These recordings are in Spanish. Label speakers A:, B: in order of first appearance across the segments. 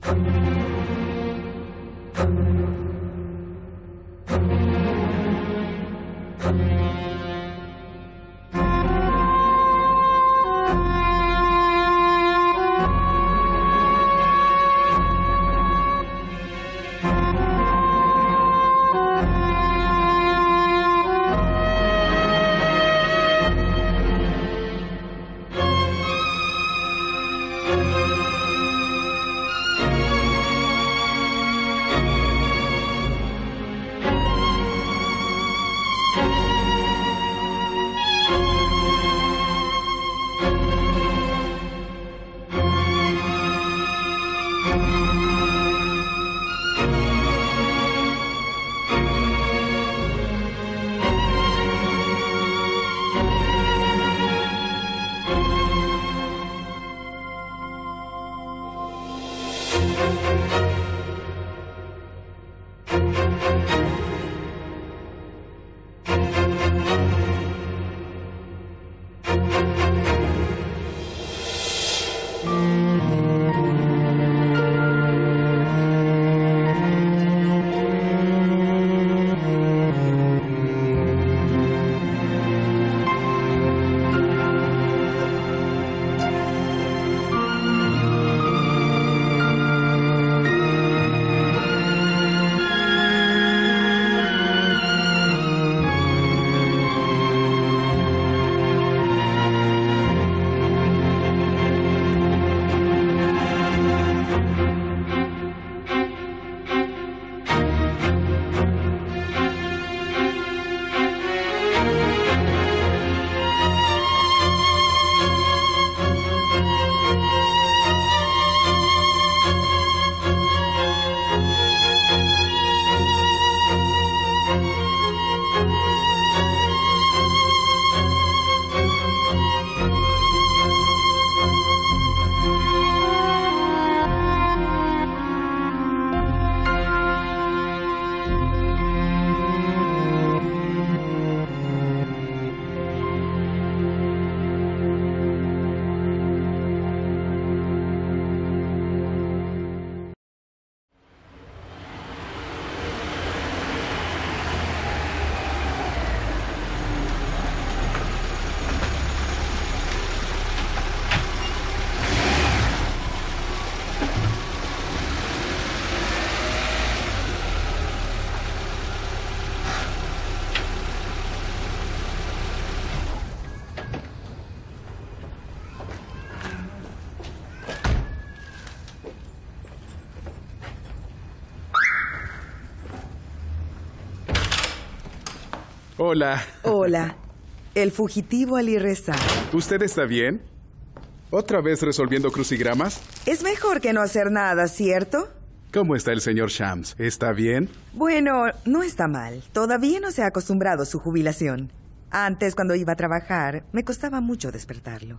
A: Hola.
B: Hola. El fugitivo Ali Reza.
A: ¿Usted está bien? ¿Otra vez resolviendo crucigramas?
B: Es mejor que no hacer nada, ¿cierto?
A: ¿Cómo está el señor Shams? ¿Está bien?
B: Bueno, no está mal. Todavía no se ha acostumbrado a su jubilación. Antes, cuando iba a trabajar, me costaba mucho despertarlo.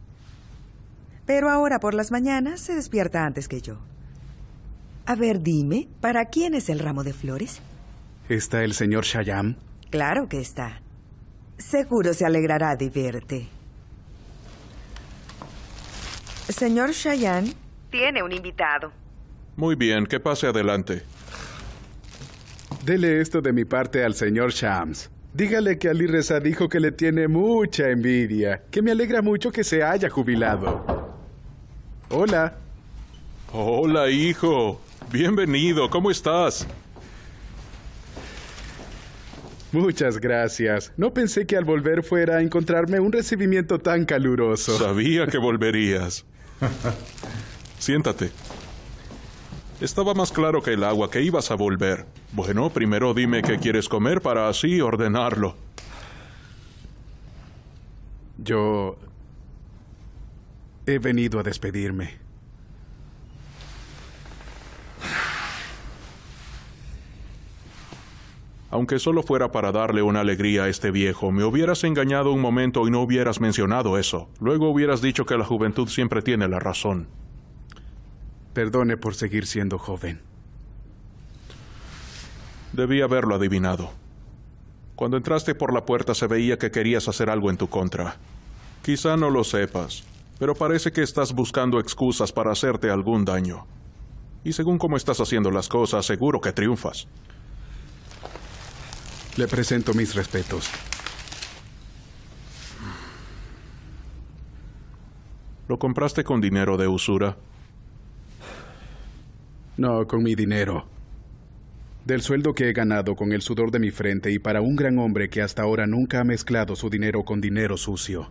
B: Pero ahora por las mañanas se despierta antes que yo. A ver, dime, ¿para quién es el ramo de flores?
A: ¿Está el señor Shyam?
B: Claro que está. Seguro se alegrará de verte. Señor Shyam, tiene un invitado.
C: Muy bien, que pase adelante.
A: Dele esto de mi parte al señor Shams. Dígale que Ali Reza dijo que le tiene mucha envidia, que me alegra mucho que se haya jubilado. Hola.
C: Hola, hijo. Bienvenido. ¿Cómo estás?
A: Muchas gracias. No pensé que al volver fuera a encontrarme un recibimiento tan caluroso.
C: Sabía que volverías. Siéntate. Estaba más claro que el agua que ibas a volver. Bueno, primero dime qué quieres comer para así ordenarlo.
A: Yo he venido a despedirme.
C: Aunque solo fuera para darle una alegría a este viejo, me hubieras engañado un momento y no hubieras mencionado eso. Luego hubieras dicho que la juventud siempre tiene la razón.
A: Perdone por seguir siendo joven.
C: Debí haberlo adivinado. Cuando entraste por la puerta se veía que querías hacer algo en tu contra. Quizá no lo sepas, pero parece que estás buscando excusas para hacerte algún daño. Y según cómo estás haciendo las cosas, seguro que triunfas.
A: Le presento mis respetos.
C: ¿Lo compraste con dinero de usura?
A: No, con mi dinero. Del sueldo que he ganado con el sudor de mi frente y para un gran hombre que hasta ahora nunca ha mezclado su dinero con dinero sucio.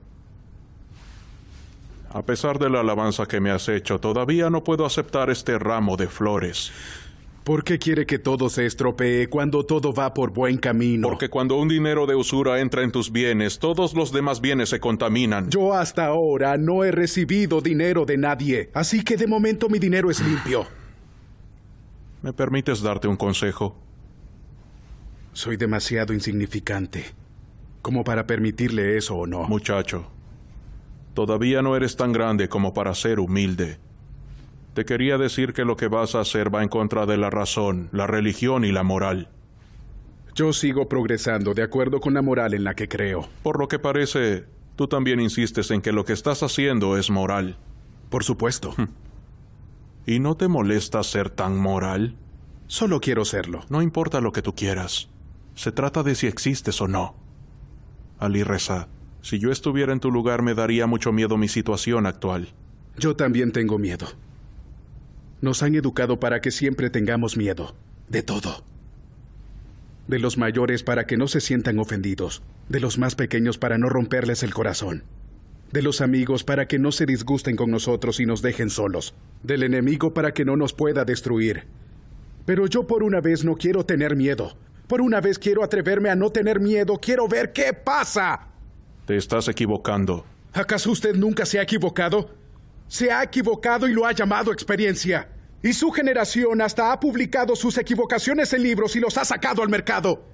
C: A pesar de la alabanza que me has hecho, todavía no puedo aceptar este ramo de flores.
A: ¿Por qué quiere que todo se estropee cuando todo va por buen camino?
C: Porque cuando un dinero de usura entra en tus bienes, todos los demás bienes se contaminan.
A: Yo hasta ahora no he recibido dinero de nadie, así que de momento mi dinero es limpio.
C: ¿Me permites darte un consejo?
A: Soy demasiado insignificante como para permitirle eso o no.
C: Muchacho, todavía no eres tan grande como para ser humilde. Te quería decir que lo que vas a hacer va en contra de la razón, la religión y la moral.
A: Yo sigo progresando de acuerdo con la moral en la que creo.
C: Por lo que parece, tú también insistes en que lo que estás haciendo es moral.
A: Por supuesto.
C: ¿Y no te molesta ser tan moral?
A: Solo quiero serlo.
C: No importa lo que tú quieras. Se trata de si existes o no. Ali Reza, si yo estuviera en tu lugar me daría mucho miedo mi situación actual.
A: Yo también tengo miedo. Nos han educado para que siempre tengamos miedo. De todo. De los mayores para que no se sientan ofendidos. De los más pequeños para no romperles el corazón. De los amigos para que no se disgusten con nosotros y nos dejen solos. Del enemigo para que no nos pueda destruir. Pero yo por una vez no quiero tener miedo. Por una vez quiero atreverme a no tener miedo. Quiero ver qué pasa.
C: Te estás equivocando.
A: ¿Acaso usted nunca se ha equivocado? Se ha equivocado y lo ha llamado experiencia. Y su generación hasta ha publicado sus equivocaciones en libros y los ha sacado al mercado.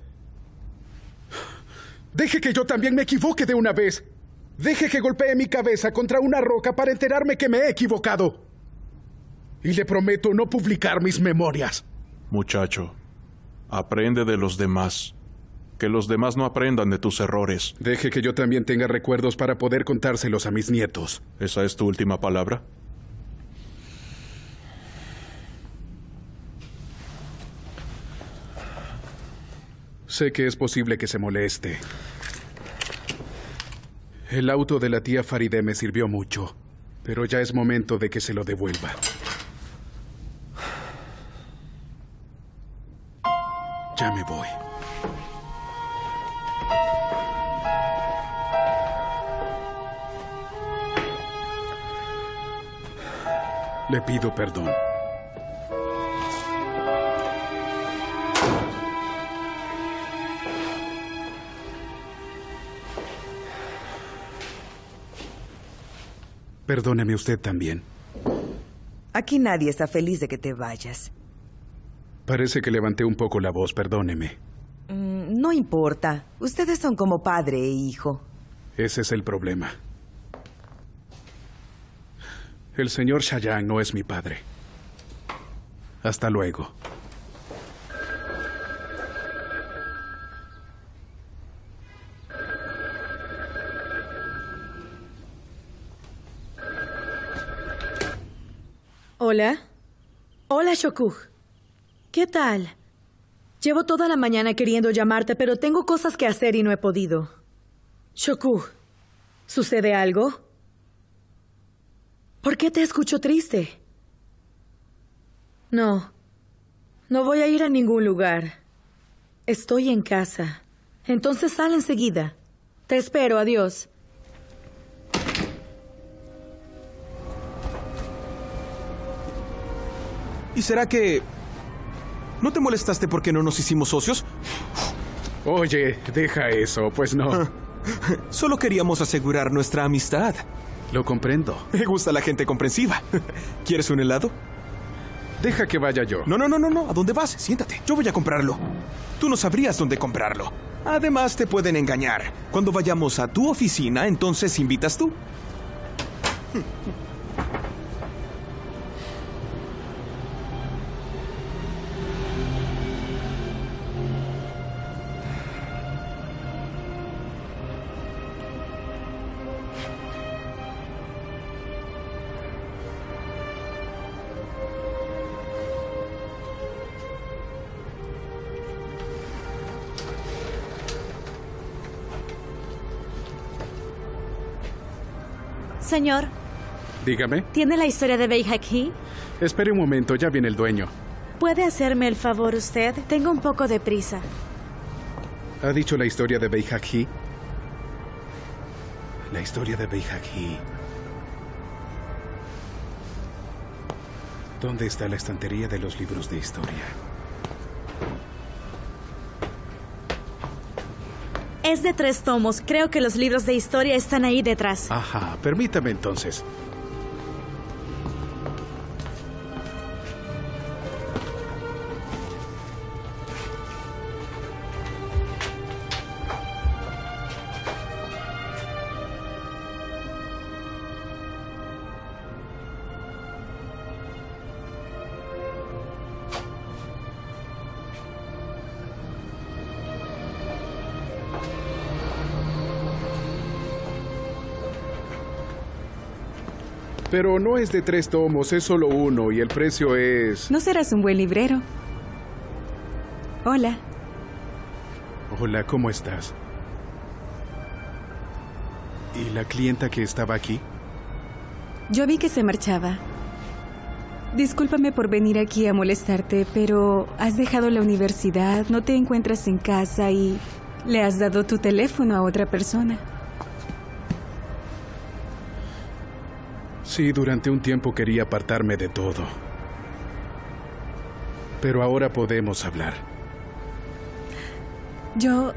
A: Deje que yo también me equivoque de una vez. Deje que golpee mi cabeza contra una roca para enterarme que me he equivocado. Y le prometo no publicar mis memorias.
C: Muchacho, aprende de los demás. Que los demás no aprendan de tus errores.
A: Deje que yo también tenga recuerdos para poder contárselos a mis nietos.
C: ¿Esa es tu última palabra?
A: Sé que es posible que se moleste. El auto de la tía Farideh me sirvió mucho, pero ya es momento de que se lo devuelva. Ya me voy. Le pido perdón. Perdóneme usted también.
B: Aquí nadie está feliz de que te vayas.
A: Parece que levanté un poco la voz, perdóneme.
B: No importa. Ustedes son como padre e hijo.
A: Ese es el problema. El señor Shayan no es mi padre. Hasta luego.
D: Hola. Hola, Shokuh. ¿Qué tal? Llevo toda la mañana queriendo llamarte, pero tengo cosas que hacer y no he podido. Shokuh, ¿sucede algo? ¿Por qué te escucho triste? No voy a ir a ningún lugar. Estoy en casa. Entonces sal enseguida. Te espero, adiós.
E: ¿Y será que no te molestaste porque no nos hicimos socios?
A: Oye, deja eso, pues no.
E: Solo queríamos asegurar nuestra amistad.
A: Lo comprendo.
E: Me gusta la gente comprensiva. ¿Quieres un helado?
A: Deja que vaya yo.
E: No. ¿A dónde vas? Siéntate. Yo voy a comprarlo. Tú no sabrías dónde comprarlo. Además, te pueden engañar. Cuando vayamos a tu oficina, entonces invitas tú.
F: Señor,
A: Dígame.
F: ¿tiene la historia de Beihak-Hi?
A: Espere un momento, ya viene el dueño.
F: ¿Puede hacerme el favor usted? Tengo un poco de prisa.
A: ¿Ha dicho la historia de Beihak-Hi? La historia de Beihak-Hi. ¿Dónde está la estantería de los libros de historia?
F: Es de 3 tomos. Creo que los libros de historia están ahí detrás.
A: Ajá, permítame entonces. Pero no es de 3 tomos, es solo uno y el precio es...
G: No serás un buen librero. Hola.
A: Hola, ¿cómo estás? ¿Y la clienta que estaba aquí?
G: Yo vi que se marchaba. Discúlpame por venir aquí a molestarte, pero has dejado la universidad, no te encuentras en casa y le has dado tu teléfono a otra persona.
A: Sí, durante un tiempo quería apartarme de todo. Pero ahora podemos hablar. Yo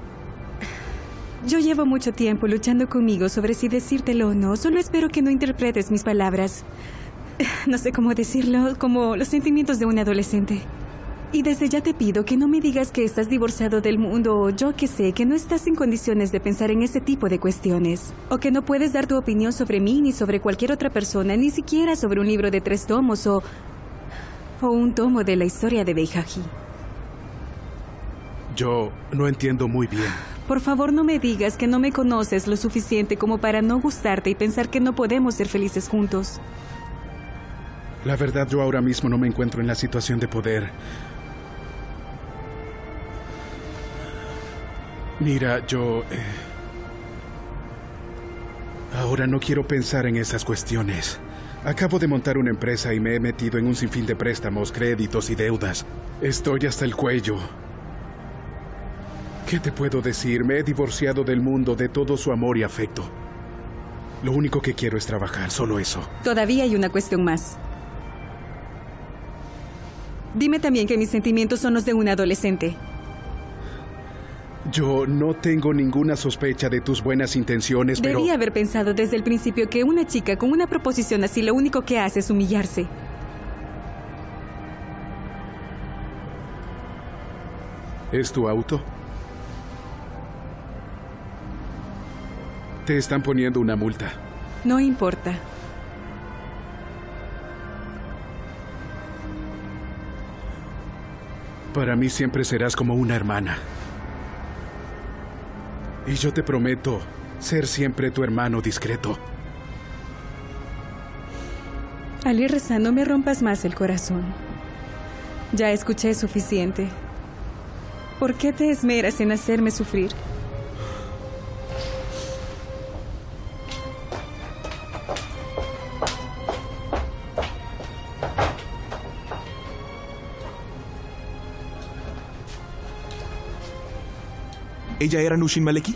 G: llevo mucho tiempo luchando conmigo sobre si decírtelo o no. Solo espero que no interpretes mis palabras. No sé cómo decirlo, como los sentimientos de un adolescente. Y desde ya te pido que no me digas que estás divorciado del mundo o yo que sé, que no estás en condiciones de pensar en ese tipo de cuestiones. O que no puedes dar tu opinión sobre mí ni sobre cualquier otra persona, ni siquiera sobre un libro de 3 tomos o un tomo de la historia de Beihak-Hi.
A: Yo no entiendo muy bien.
G: Por favor, no me digas que no me conoces lo suficiente como para no gustarte y pensar que no podemos ser felices juntos.
A: La verdad, yo ahora mismo no me encuentro en la situación de poder. Mira, yo... ahora no quiero pensar en esas cuestiones. Acabo de montar una empresa y me he metido en un sinfín de préstamos, créditos y deudas. Estoy hasta el cuello. ¿Qué te puedo decir? Me he divorciado del mundo, de todo su amor y afecto. Lo único que quiero es trabajar, solo eso.
G: Todavía hay una cuestión más. Dime también que mis sentimientos son los de un adolescente.
A: Yo no tengo ninguna sospecha de tus buenas intenciones, pero...
G: Debí haber pensado desde el principio que una chica con una proposición así lo único que hace es humillarse.
A: ¿Es tu auto? Te están poniendo una multa.
G: No importa.
A: Para mí siempre serás como una hermana. Y yo te prometo ser siempre tu hermano discreto.
G: Ali Reza, no me rompas más el corazón. Ya escuché suficiente. ¿Por qué te esmeras en hacerme sufrir?
E: ¿Ella era Nushin Maleki?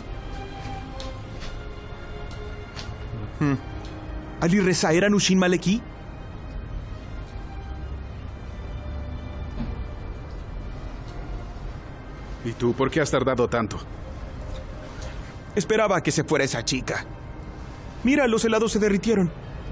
E: ¿Ali Reza era Nushin Maleki?
A: ¿Y tú por qué has tardado tanto?
E: Esperaba a que se fuera esa chica. Mira, los helados se derritieron.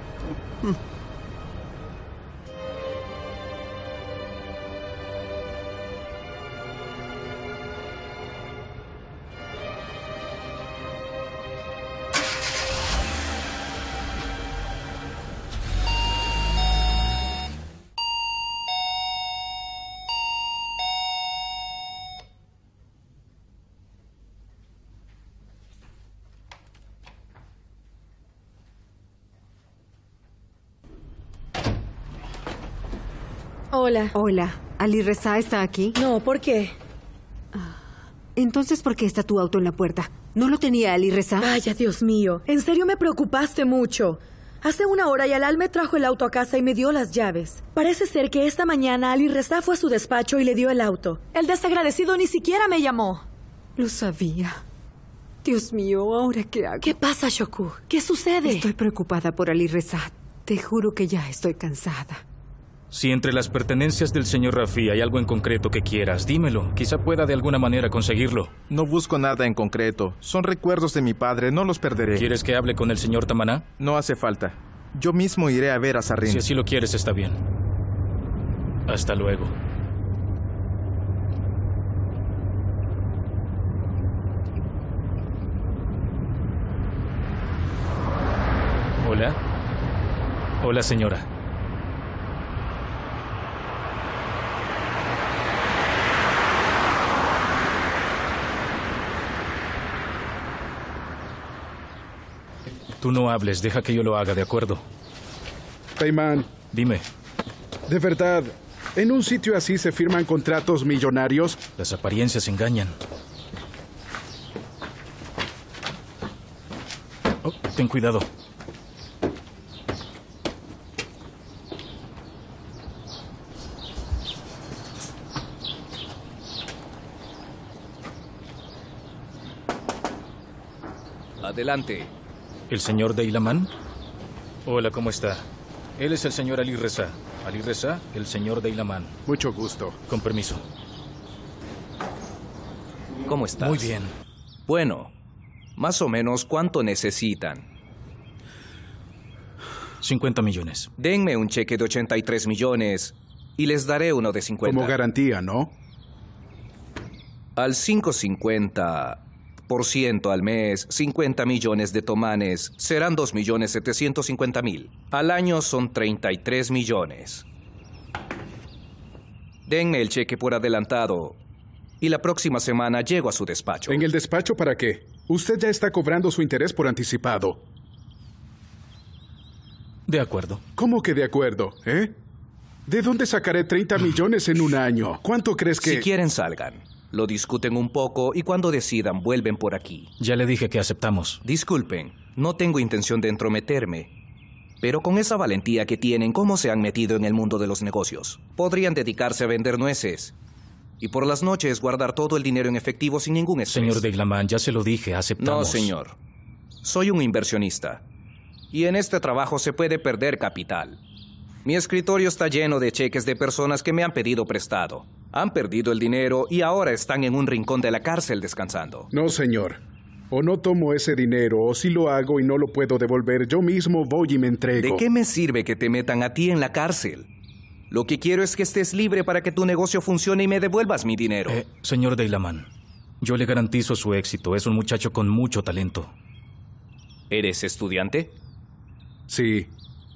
D: Hola.
H: Hola, ¿Ali Reza está aquí?
D: No, ¿por qué?
H: Entonces, ¿por qué está tu auto en la puerta? ¿No lo tenía Ali Reza?
D: Vaya, Dios mío. En serio me preocupaste mucho. Hace una hora Yalal me trajo el auto a casa y me dio las llaves. Parece ser que esta mañana Ali Reza fue a su despacho y le dio el auto. El desagradecido ni siquiera me llamó.
H: Lo sabía. Dios mío, ¿ahora qué hago?
D: ¿Qué pasa, Shoku? ¿Qué sucede?
H: Estoy preocupada por Ali Reza. Te juro que ya estoy cansada.
I: Si entre las pertenencias del señor Rafi hay algo en concreto que quieras, dímelo. Quizá pueda de alguna manera conseguirlo.
J: No busco nada en concreto. Son recuerdos de mi padre, no los perderé.
I: ¿Quieres que hable con el señor Tamaná?
J: No hace falta. Yo mismo iré a ver a Sarrin.
I: Si así lo quieres, está bien. Hasta luego. Hola. Hola, señora. Tú no hables, deja que yo lo haga, ¿de acuerdo?
A: Peyman.
I: Dime.
A: De verdad, ¿en un sitio así se firman contratos millonarios?
I: Las apariencias engañan. Oh, ten cuidado.
K: Adelante.
I: ¿El señor Deilaman? Hola, ¿cómo está? Él es el señor Ali Reza. Ali Reza, el señor Deilaman.
A: Mucho gusto.
I: Con permiso.
K: ¿Cómo estás?
I: Muy bien.
K: Bueno, más o menos, ¿cuánto necesitan?
I: 50 millones.
K: Denme un cheque de 83 millones y les daré uno de 50.
A: Como garantía, ¿no?
K: Al 5.50% al mes, 50 millones de tomanes, serán 2.750.000. Al año son 33 millones. Denme el cheque por adelantado y la próxima semana llego a su despacho.
A: ¿En el despacho para qué? Usted ya está cobrando su interés por anticipado.
I: De acuerdo.
A: ¿Cómo que de acuerdo, eh? ¿De dónde sacaré 30 millones en un año? ¿Cuánto crees que...?
K: Si quieren, salgan. Lo discuten un poco y cuando decidan, vuelven por aquí.
I: Ya le dije que aceptamos.
K: Disculpen, no tengo intención de entrometerme. Pero con esa valentía que tienen, ¿cómo se han metido en el mundo de los negocios? Podrían dedicarse a vender nueces. Y por las noches guardar todo el dinero en efectivo sin ningún estrés.
I: Señor Deilaman, ya se lo dije, aceptamos.
K: No, señor. Soy un inversionista. Y en este trabajo se puede perder capital. Mi escritorio está lleno de cheques de personas que me han pedido prestado. Han perdido el dinero y ahora están en un rincón de la cárcel descansando.
A: No, señor. O no tomo ese dinero, o si lo hago y no lo puedo devolver, yo mismo voy y me entrego.
K: ¿De qué me sirve que te metan a ti en la cárcel? Lo que quiero es que estés libre para que tu negocio funcione y me devuelvas mi dinero.
I: Señor Deilaman, yo le garantizo su éxito. Es un muchacho con mucho talento.
K: ¿Eres estudiante?
A: Sí.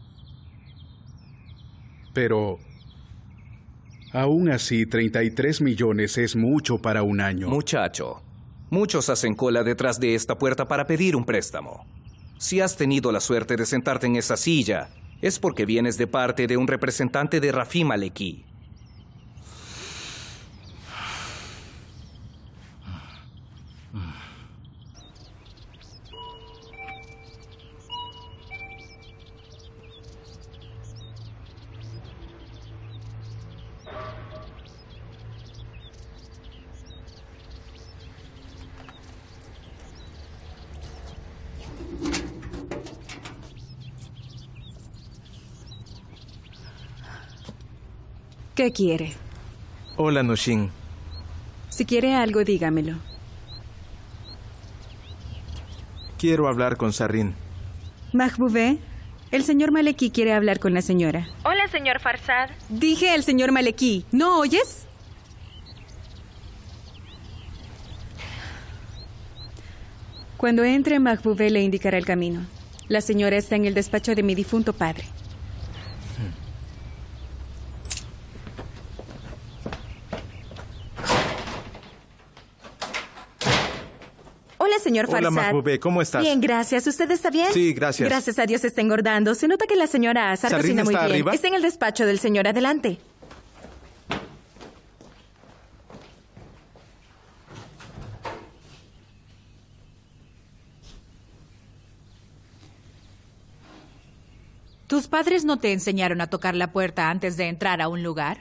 A: Pero... aún así, 33 millones es mucho para un año.
K: Muchacho, muchos hacen cola detrás de esta puerta para pedir un préstamo. Si has tenido la suerte de sentarte en esa silla, es porque vienes de parte de un representante de Rafi Maleki.
G: ¿Qué quiere?
J: Hola, Nushin.
G: Si quiere algo, dígamelo.
J: Quiero hablar con Sarrin.
G: Mahbubé, el señor Maleki quiere hablar con la señora.
L: Hola, señor Farsad.
G: Dije el señor Maleki. ¿No oyes? Cuando entre, Mahbubé le indicará el camino. La señora está en el despacho de mi difunto padre.
L: Hola, señor Farsad.
J: Hola, Mahbubé, ¿cómo estás?
L: Bien, gracias. ¿Usted está bien?
J: Sí, gracias.
L: Gracias a Dios está engordando. Se nota que la señora Azar cocina muy bien.
J: ¿Arriba?
L: Está en el despacho del señor. Adelante.
M: ¿Tus padres no te enseñaron a tocar la puerta antes de entrar a un lugar?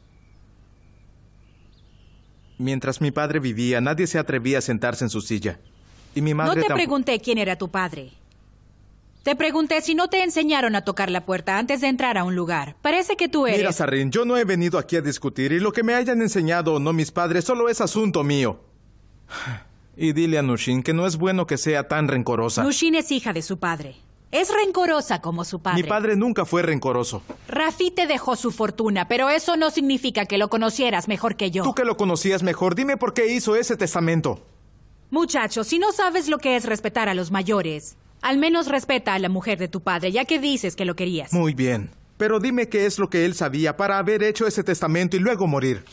J: Mientras mi padre vivía, nadie se atrevía a sentarse en su silla. Y mi madre
M: No te pregunté quién era tu padre. Te pregunté si no te enseñaron a tocar la puerta antes de entrar a un lugar. Parece que tú eres...
J: Mira, Sarin, yo no he venido aquí a discutir y lo que me hayan enseñado o no mis padres solo es asunto mío. Y dile a Nushin que no es bueno que sea tan rencorosa.
M: Nushin es hija de su padre. Es rencorosa como su padre.
J: Mi padre nunca fue rencoroso.
M: Rafi te dejó su fortuna, pero eso no significa que lo conocieras mejor que yo.
J: Tú que lo conocías mejor, dime por qué hizo ese testamento.
M: Muchacho, si no sabes lo que es respetar a los mayores, al menos respeta a la mujer de tu padre, ya que dices que lo querías.
J: Muy bien. Pero dime qué es lo que él sabía para haber hecho ese testamento y luego morir.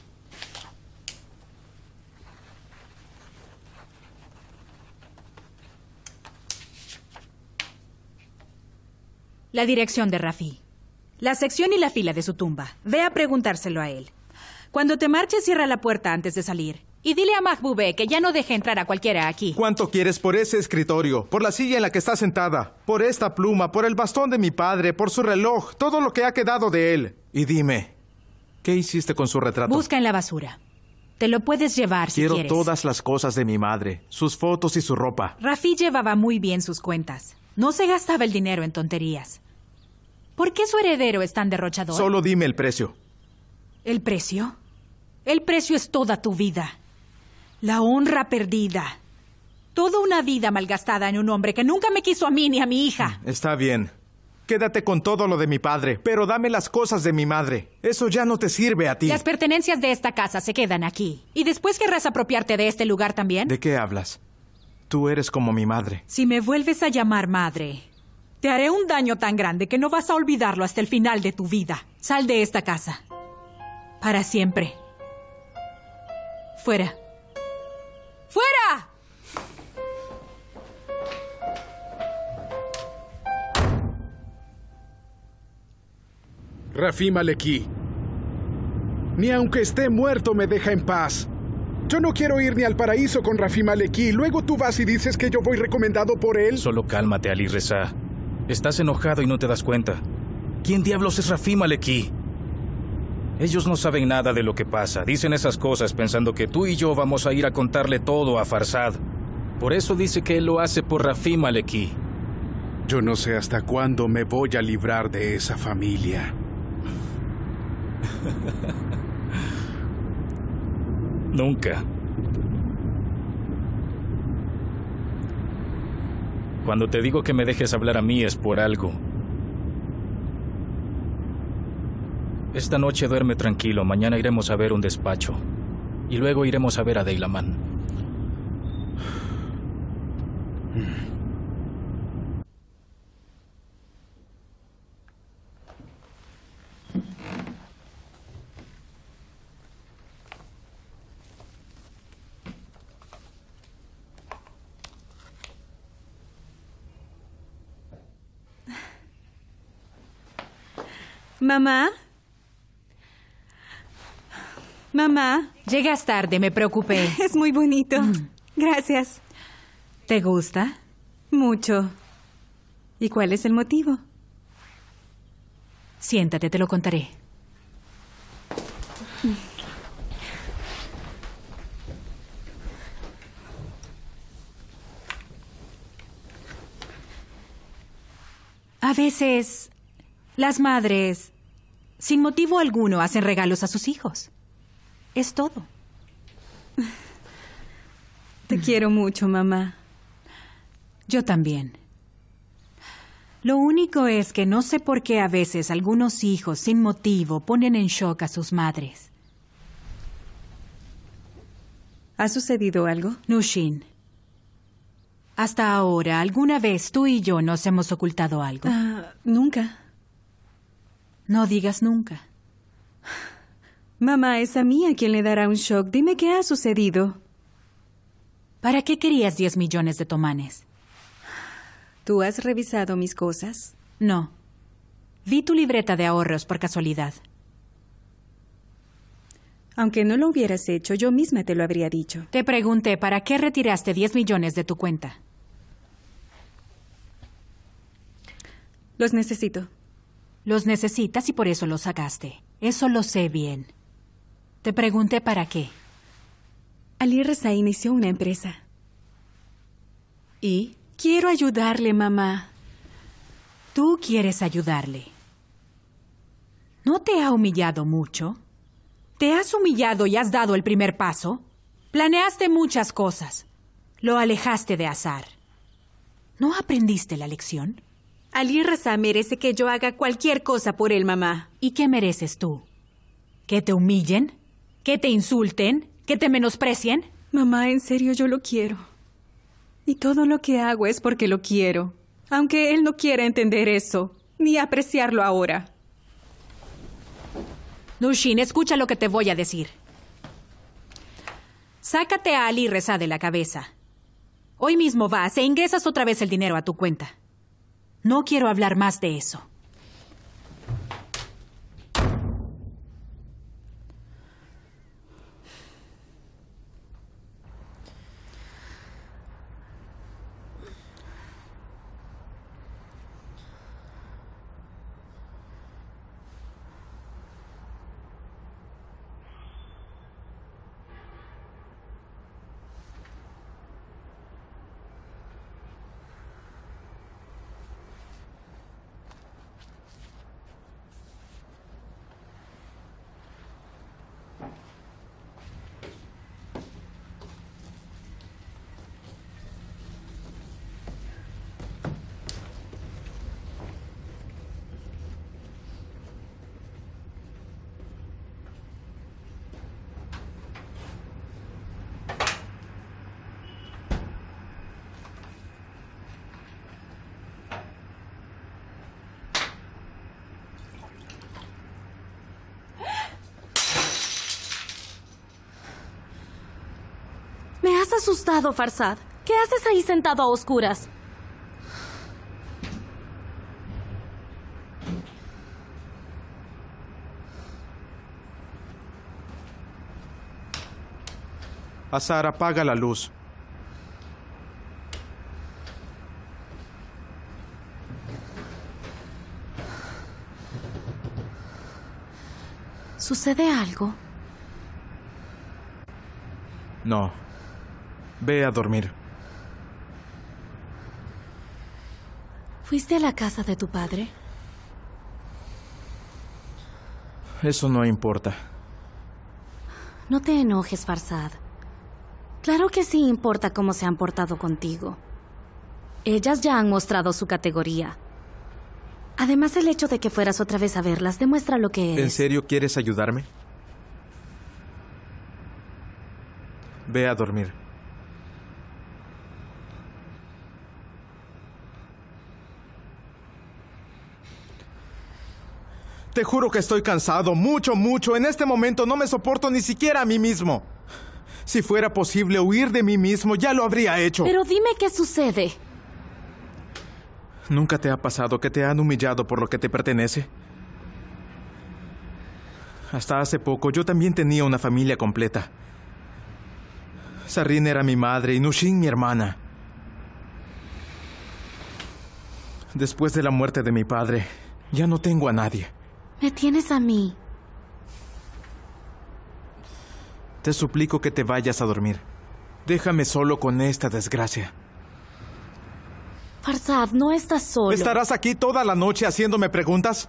M: La dirección de Rafi. La sección y la fila de su tumba. Ve a preguntárselo a él. Cuando te marches, cierra la puerta antes de salir. Y dile a Mahbube que ya no deje entrar a cualquiera aquí.
J: ¿Cuánto quieres por ese escritorio? Por la silla en la que está sentada. Por esta pluma, por el bastón de mi padre, por su reloj. Todo lo que ha quedado de él. Y dime, ¿qué hiciste con su retrato?
M: Busca en la basura. Te lo puedes llevar si
J: Quiero
M: quieres.
J: todas las cosas de mi madre. Sus fotos y su ropa.
M: Rafi llevaba muy bien sus cuentas. No se gastaba el dinero en tonterías. ¿Por qué su heredero es tan derrochador?
J: Solo dime el precio.
M: ¿El precio? El precio es toda tu vida. La honra perdida. Toda una vida malgastada en un hombre que nunca me quiso a mí ni a mi hija.
J: Está bien. Quédate con todo lo de mi padre, pero dame las cosas de mi madre. Eso ya no te sirve a ti.
M: Las pertenencias de esta casa se quedan aquí. ¿Y después querrás apropiarte de este lugar también?
J: ¿De qué hablas? Tú eres como mi madre.
M: Si me vuelves a llamar madre, te haré un daño tan grande que no vas a olvidarlo hasta el final de tu vida. Sal de esta casa. Para siempre. Fuera. ¡Fuera!
A: Rafi Maleki. Ni aunque esté muerto me deja en paz. Yo no quiero ir ni al paraíso con Rafi Maleki. Luego tú vas y dices que yo voy recomendado por él.
I: Solo cálmate, Ali Reza. Estás enojado y no te das cuenta. ¿Quién diablos es Rafi Maleki? Ellos no saben nada de lo que pasa. Dicen esas cosas pensando que tú y yo vamos a ir a contarle todo a Farsad. Por eso dice que él lo hace por Rafi Maleki.
A: Yo no sé hasta cuándo me voy a librar de esa familia.
I: Nunca. Cuando te digo que me dejes hablar a mí es por algo. Esta noche duerme tranquilo. Mañana iremos a ver un despacho. Y luego iremos a ver a Deilaman.
G: Mamá. Mamá.
M: Llegas tarde, me preocupé.
G: Es muy bonito. Gracias.
M: ¿Te gusta?
G: Mucho. ¿Y cuál es el motivo?
M: Siéntate, te lo contaré. A veces, las madres, sin motivo alguno, hacen regalos a sus hijos. Es todo.
G: Te quiero mucho, mamá.
M: Yo también. Lo único es que no sé por qué a veces algunos hijos, sin motivo, ponen en shock a sus madres.
G: ¿Ha sucedido algo?
M: Nushin, hasta ahora, ¿alguna vez tú y yo nos hemos ocultado algo?
G: Nunca.
M: No digas nunca.
G: Mamá, es a mí a quien le dará un shock. Dime qué ha sucedido.
M: ¿Para qué querías 10 millones de tomanes?
G: ¿Tú has revisado mis cosas?
M: No. Vi tu libreta de ahorros por casualidad.
G: Aunque no lo hubieras hecho, yo misma te lo habría dicho.
M: Te pregunté, ¿para qué retiraste 10 millones de tu cuenta?
G: Los necesito.
M: Los necesitas y por eso los sacaste. Eso lo sé bien. Te pregunté para qué.
G: Ali Reza inició una empresa.
M: ¿Y?
G: Quiero ayudarle, mamá.
M: Tú quieres ayudarle. ¿No te ha humillado mucho? ¿Te has humillado y has dado el primer paso? Planeaste muchas cosas. Lo alejaste de Azar. ¿No aprendiste la lección?
G: Ali Reza merece que yo haga cualquier cosa por él, mamá.
M: ¿Y qué mereces tú? ¿Que te humillen? ¿Que te insulten? ¿Que te menosprecien?
G: Mamá, en serio, yo lo quiero. Y todo lo que hago es porque lo quiero. Aunque él no quiera entender eso, ni apreciarlo ahora.
M: Nushin, escucha lo que te voy a decir. Sácate a Ali Reza de la cabeza. Hoy mismo vas e ingresas otra vez el dinero a tu cuenta. No quiero hablar más de eso.
F: Me has asustado, Farzad. ¿Qué haces ahí sentado a oscuras?
J: Azar, apaga la luz.
F: ¿Sucede algo?
J: No. Ve a dormir.
F: ¿Fuiste a la casa de tu padre?
J: Eso no importa.
F: No te enojes, Farzad. Claro que sí importa cómo se han portado contigo. Ellas ya han mostrado su categoría. Además, el hecho de que fueras otra vez a verlas demuestra lo que eres.
J: ¿En serio quieres ayudarme? Ve a dormir. Te juro que estoy cansado, mucho, mucho. En este momento no me soporto ni siquiera a mí mismo. Si fuera posible huir de mí mismo, ya lo habría hecho.
F: Pero dime qué sucede.
J: ¿Nunca te ha pasado que te han humillado por lo que te pertenece? Hasta hace poco yo también tenía una familia completa. Sarrin era mi madre y Nushin mi hermana. Después de la muerte de mi padre, ya no tengo a nadie.
F: Me tienes a mí.
J: Te suplico que te vayas a dormir. Déjame solo con esta desgracia.
F: Farzad, no estás solo.
J: ¿Estarás aquí toda la noche haciéndome preguntas?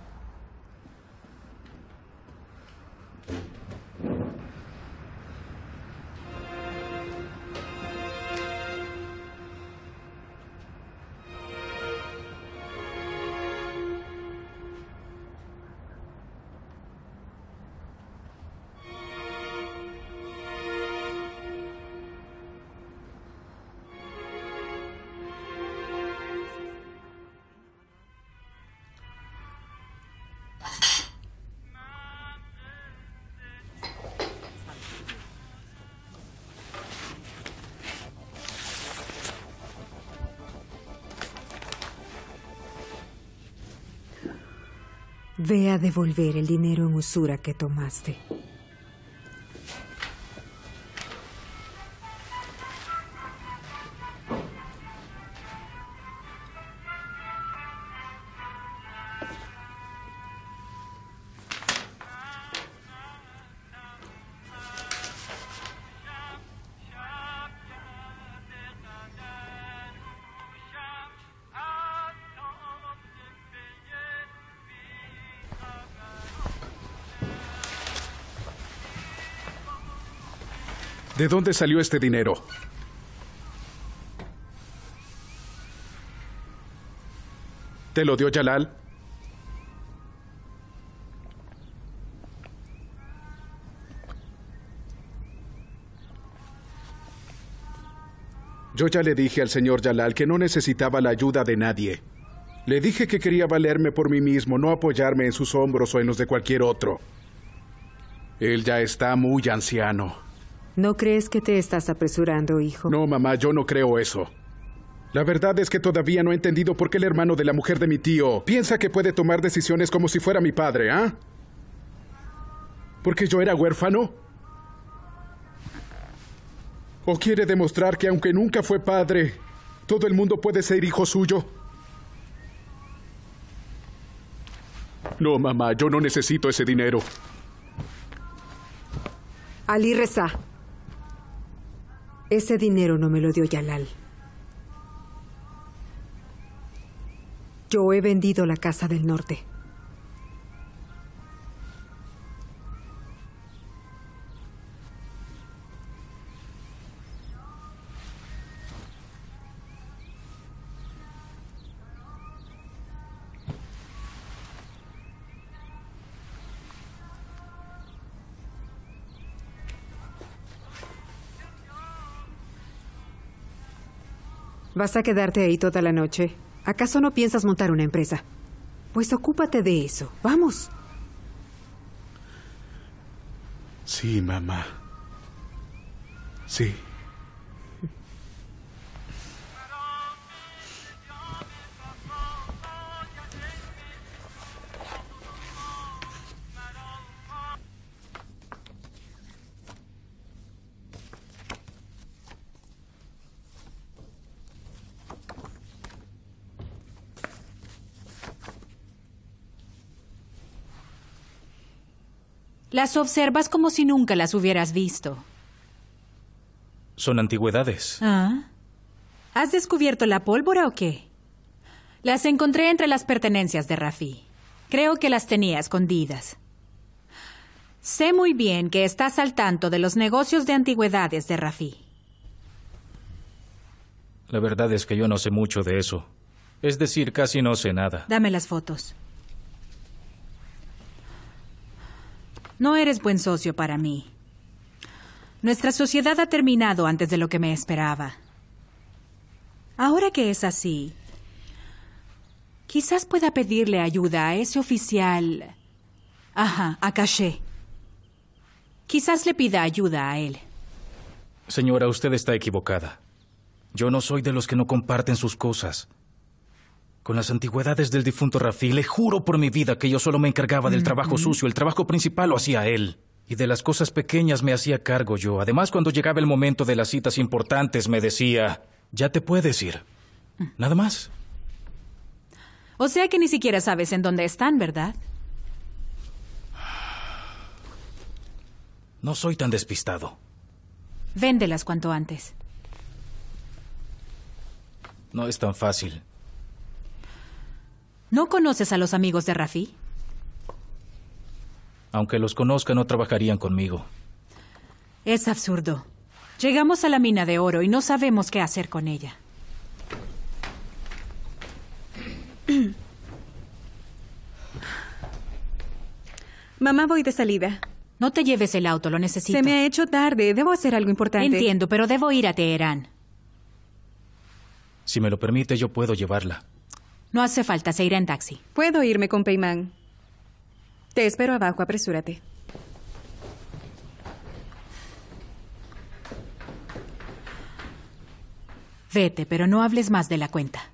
H: Ve a devolver el dinero en usura que tomaste.
A: ¿De dónde salió este dinero? ¿Te lo dio Jalal? Yo ya le dije al señor Jalal que no necesitaba la ayuda de nadie. Le dije que quería valerme por mí mismo, no apoyarme en sus hombros o en los de cualquier otro. Él ya está muy anciano.
H: ¿No crees que te estás apresurando, hijo?
A: No, mamá, yo no creo eso. La verdad es que todavía no he entendido por qué el hermano de la mujer de mi tío piensa que puede tomar decisiones como si fuera mi padre, ¿ah? ¿Porque yo era huérfano? ¿O quiere demostrar que aunque nunca fue padre, todo el mundo puede ser hijo suyo? No, mamá, yo no necesito ese dinero.
H: Ali Reza, ese dinero no me lo dio Jalal. Yo he vendido la Casa del Norte. ¿Vas a quedarte ahí toda la noche? ¿Acaso no piensas montar una empresa? Pues ocúpate de eso. ¡Vamos!
A: Sí, mamá. Sí.
M: Las observas como si nunca las hubieras visto.
I: Son antigüedades.
M: ¿Ah? ¿Has descubierto la pólvora o qué? Las encontré entre las pertenencias de Rafí. Creo que las tenía escondidas. Sé muy bien que estás al tanto de los negocios de antigüedades de Rafí.
I: La verdad es que yo no sé mucho de eso. Es decir, casi no sé nada.
M: Dame las fotos. No eres buen socio para mí. Nuestra sociedad ha terminado antes de lo que me esperaba. Ahora que es así, quizás pueda pedirle ayuda a ese oficial... a Caché. Quizás le pida ayuda a él.
I: Señora, usted está equivocada. Yo no soy de los que no comparten sus cosas. Con las antigüedades del difunto Rafí, le juro por mi vida que yo solo me encargaba del trabajo sucio. El trabajo principal lo hacía él. Y de las cosas pequeñas me hacía cargo yo. Además, cuando llegaba el momento de las citas importantes, me decía, ya te puedes ir. Nada más.
M: O sea que ni siquiera sabes en dónde están, ¿verdad?
I: No soy tan despistado.
M: Véndelas cuanto antes.
I: No es tan fácil.
M: ¿No conoces a los amigos de Rafí?
I: Aunque los conozca, no trabajarían conmigo.
M: Es absurdo. Llegamos a la mina de oro y no sabemos qué hacer con ella.
L: Mamá, voy de salida.
M: No te lleves el auto, lo necesito.
L: Se me ha hecho tarde. Debo hacer algo importante.
M: Entiendo, pero debo ir a Teherán.
I: Si me lo permite, yo puedo llevarla.
M: No hace falta, se irá en taxi.
L: Puedo irme con Peyman. Te espero abajo, apresúrate.
M: Vete, pero no hables más de la cuenta.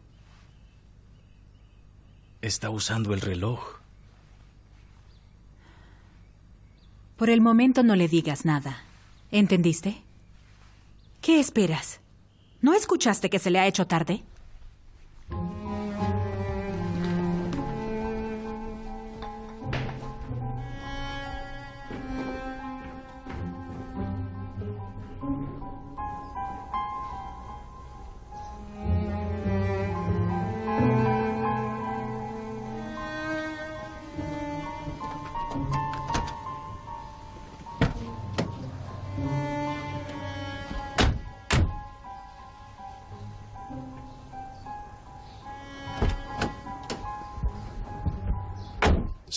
I: Está usando el reloj.
M: Por el momento no le digas nada. ¿Entendiste? ¿Qué esperas? ¿No escuchaste que se le ha hecho tarde?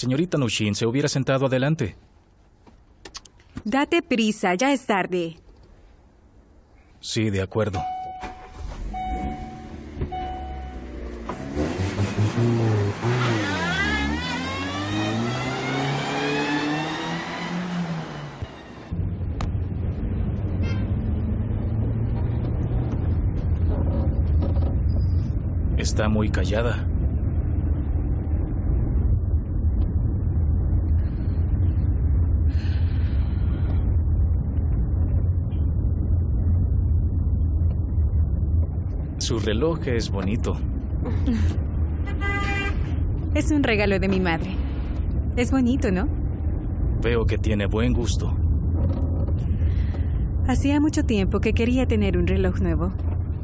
I: Señorita Nushin, se hubiera sentado adelante.
G: Date prisa, ya es tarde.
I: Sí, de acuerdo. Está muy callada. Su reloj es bonito.
G: Es un regalo de mi madre. Es bonito, ¿no?
I: Veo que tiene buen gusto.
G: Hacía mucho tiempo que quería tener un reloj nuevo.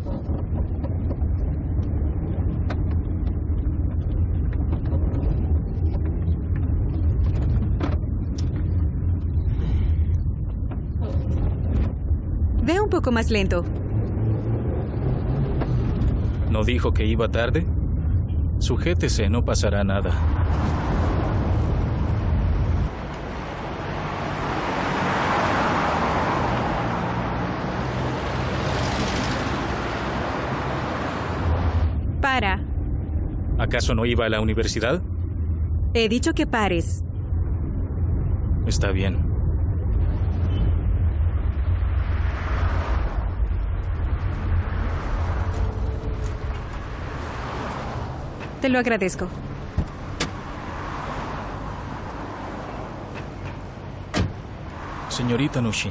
G: Ve un poco más lento.
I: ¿No dijo que iba tarde? Sujétese, no pasará nada.
G: Para.
I: ¿Acaso no iba a la universidad?
G: He dicho que pares.
I: Está bien.
G: Te lo agradezco.
I: Señorita Nushin,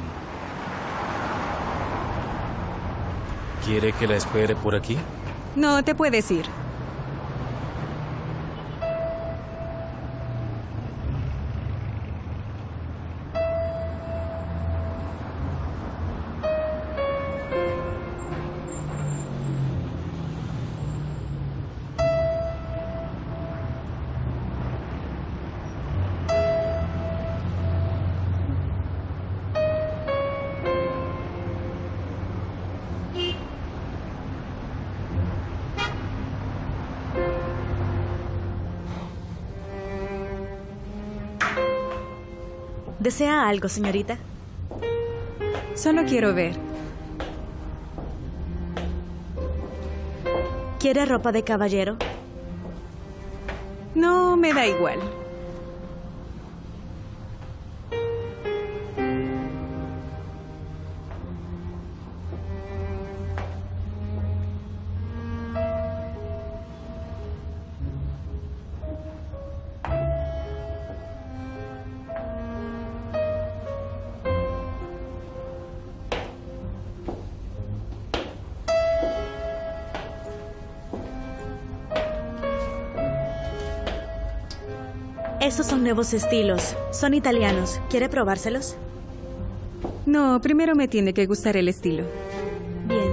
I: ¿quiere que la espere por aquí?
G: No, te puedes ir.
N: ¿Desea algo, señorita?
G: Solo quiero ver.
N: ¿Quiere ropa de caballero?
G: No, me da igual.
N: Esos son nuevos estilos. Son italianos. ¿Quiere probárselos?
G: No, primero me tiene que gustar el estilo.
N: Bien.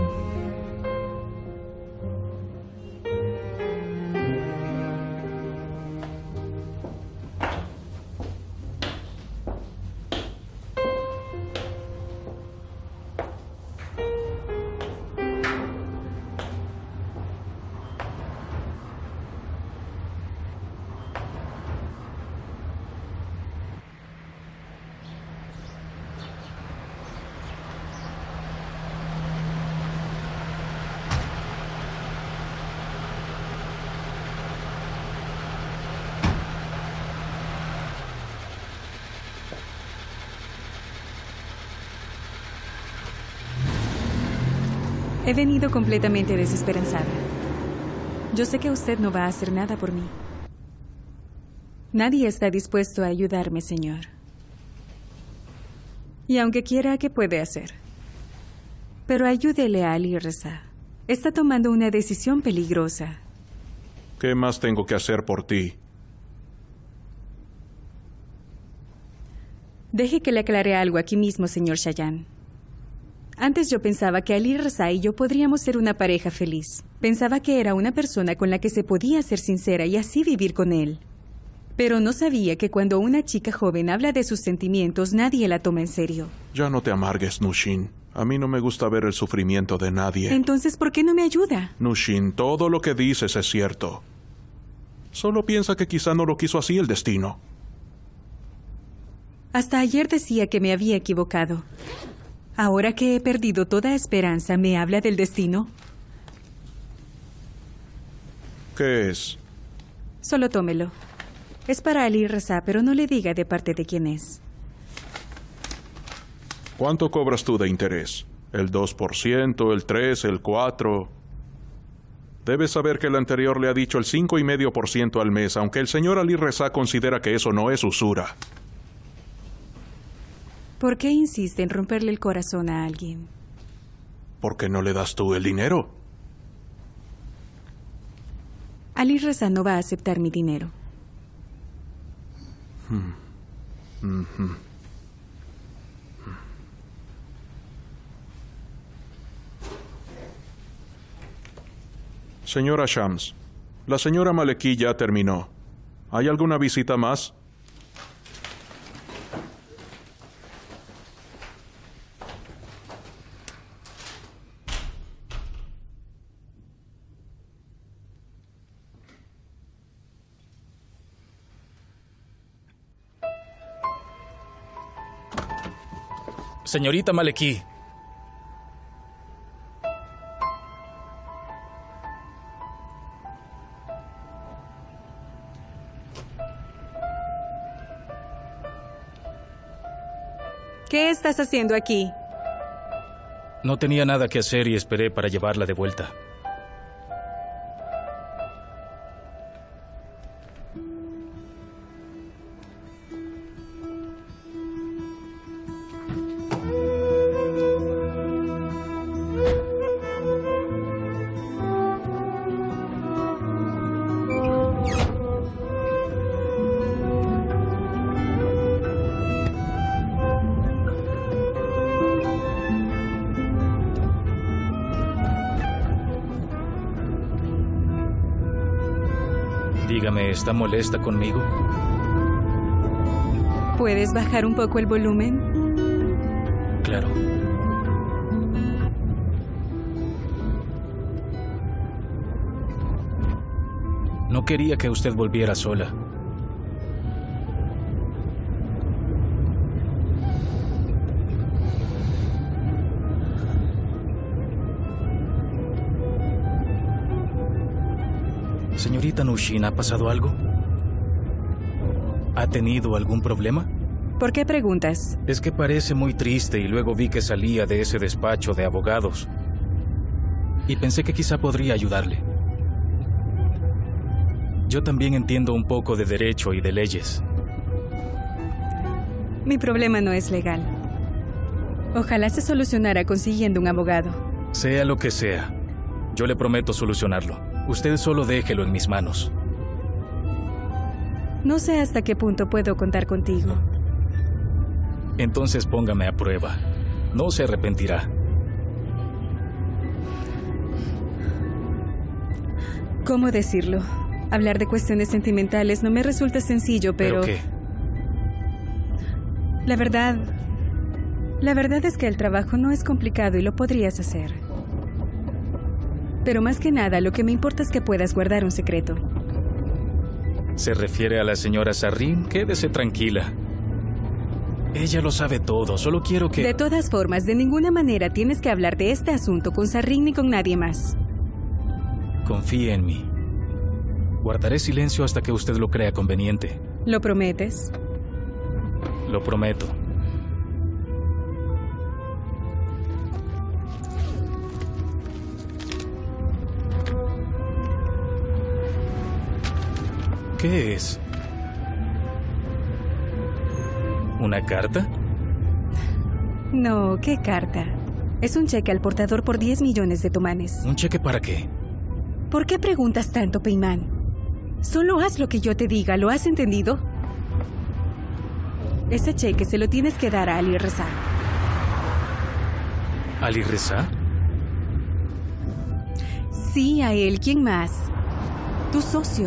G: He venido completamente desesperanzada. Yo sé que usted no va a hacer nada por mí. Nadie está dispuesto a ayudarme, señor. Y aunque quiera, ¿qué puede hacer? Pero ayúdele a Ali Reza. Está tomando una decisión peligrosa.
C: ¿Qué más tengo que hacer por ti?
G: Deje que le aclare algo aquí mismo, señor Shayan. Antes yo pensaba que Ali Reza y yo podríamos ser una pareja feliz. Pensaba que era una persona con la que se podía ser sincera y así vivir con él. Pero no sabía que cuando una chica joven habla de sus sentimientos, nadie la toma en serio.
C: Ya no te amargues, Nushin. A mí no me gusta ver el sufrimiento de nadie.
G: Entonces, ¿por qué no me ayuda?
C: Nushin, todo lo que dices es cierto. Solo piensa que quizá no lo quiso así el destino.
G: Hasta ayer decía que me había equivocado. Ahora que he perdido toda esperanza, ¿me habla del destino?
C: ¿Qué es?
G: Solo tómelo. Es para Ali Reza, pero no le diga de parte de quién es.
C: ¿Cuánto cobras tú de interés? ¿El 2%, el 3%, el 4%? Debes saber que el anterior le ha dicho el 5,5% al mes, aunque el señor Ali Reza considera que eso no es usura.
G: ¿Por qué insiste en romperle el corazón a alguien?
C: ¿Por qué no le das tú el dinero?
G: Ali Reza no va a aceptar mi dinero.
C: Señora Shams, la señora Maleki ya terminó. ¿Hay alguna visita más?
I: Señorita Maleki.
G: ¿Qué estás haciendo aquí?
I: No tenía nada que hacer y esperé para llevarla de vuelta. Dígame, ¿está molesta conmigo?
G: ¿Puedes bajar un poco el volumen?
I: Claro. No quería que usted volviera sola. Señorita Nushin, ¿ha pasado algo? ¿Ha tenido algún problema?
G: ¿Por qué preguntas?
I: Es que parece muy triste y luego vi que salía de ese despacho de abogados. Y pensé que quizá podría ayudarle. Yo también entiendo un poco de derecho y de leyes.
G: Mi problema no es legal. Ojalá se solucionara consiguiendo un abogado.
I: Sea lo que sea, yo le prometo solucionarlo. Usted solo déjelo en mis manos.
G: No sé hasta qué punto puedo contar contigo.
I: Entonces póngame a prueba. No se arrepentirá.
G: ¿Cómo decirlo? Hablar de cuestiones sentimentales no me resulta sencillo, pero...
I: ¿Pero qué?
G: La verdad es que el trabajo no es complicado y lo podrías hacer. Pero más que nada, lo que me importa es que puedas guardar un secreto.
I: ¿Se refiere a la señora Sarrin? Quédese tranquila. Ella lo sabe todo, solo quiero que...
G: De todas formas, de ninguna manera tienes que hablar de este asunto con Sarrin ni con nadie más.
I: Confíe en mí. Guardaré silencio hasta que usted lo crea conveniente.
G: ¿Lo prometes?
I: Lo prometo. ¿Qué es? ¿Una carta?
G: No, ¿qué carta? Es un cheque al portador por 10 millones de tomanes.
I: ¿Un cheque para qué?
G: ¿Por qué preguntas tanto, Peyman? Solo haz lo que yo te diga, ¿lo has entendido? Ese cheque se lo tienes que dar a Ali Reza.
I: ¿Ali Reza?
G: Sí, a él. ¿Quién más? Tu socio.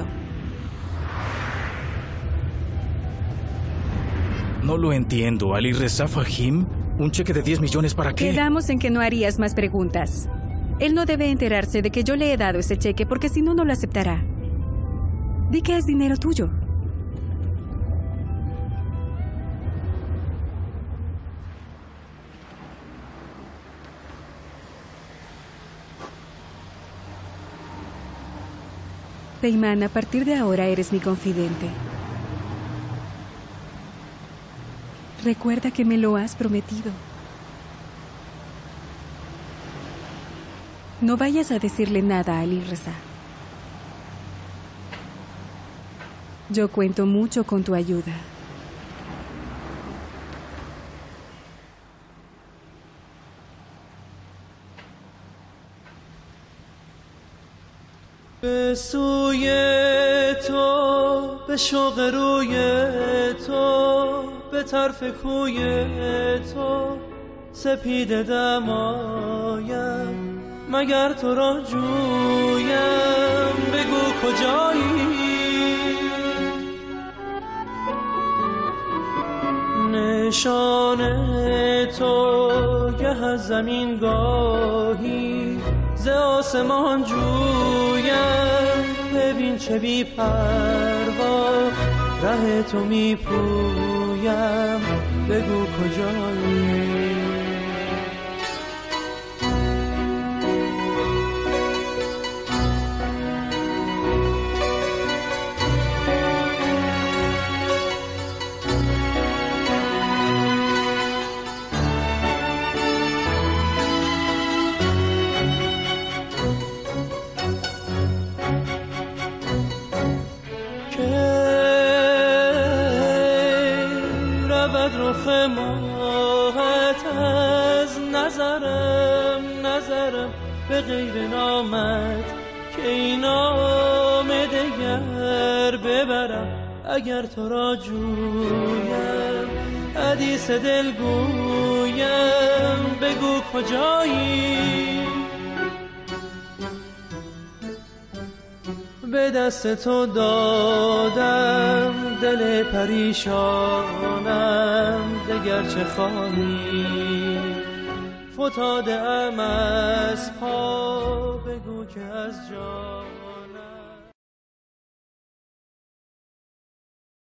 I: No lo entiendo. ¿Ali Reza Fahim? ¿Un cheque de 10 millones para qué?
G: Quedamos en que no harías más preguntas. Él no debe enterarse de que yo le he dado ese cheque porque si no, no lo aceptará. Di que es dinero tuyo. Peyman, a partir de ahora eres mi confidente. Recuerda que me lo has prometido. No vayas a decirle nada a Ali Reza. Yo cuento mucho con tu ayuda.
O: به سوی تو، به شوق روی تو، به طرف کوی تو سپیده دمایم، مگر تو را جویم، بگو کجایی؟ نشان تو گه از زمین گاهی ز آسمان جویم، ببین چه بی پروا ره تو می پویم، بگو کجایی؟ رخ ماهت از نظرم به غیر نامت که این نام دگر ببرم، اگر تو را جویم حدیث دل گویم، بگو کجایی؟ به دست تو دادم دل پریشانم، دگر چه خواهی؟ فتاده ام از پا، بگو که از جا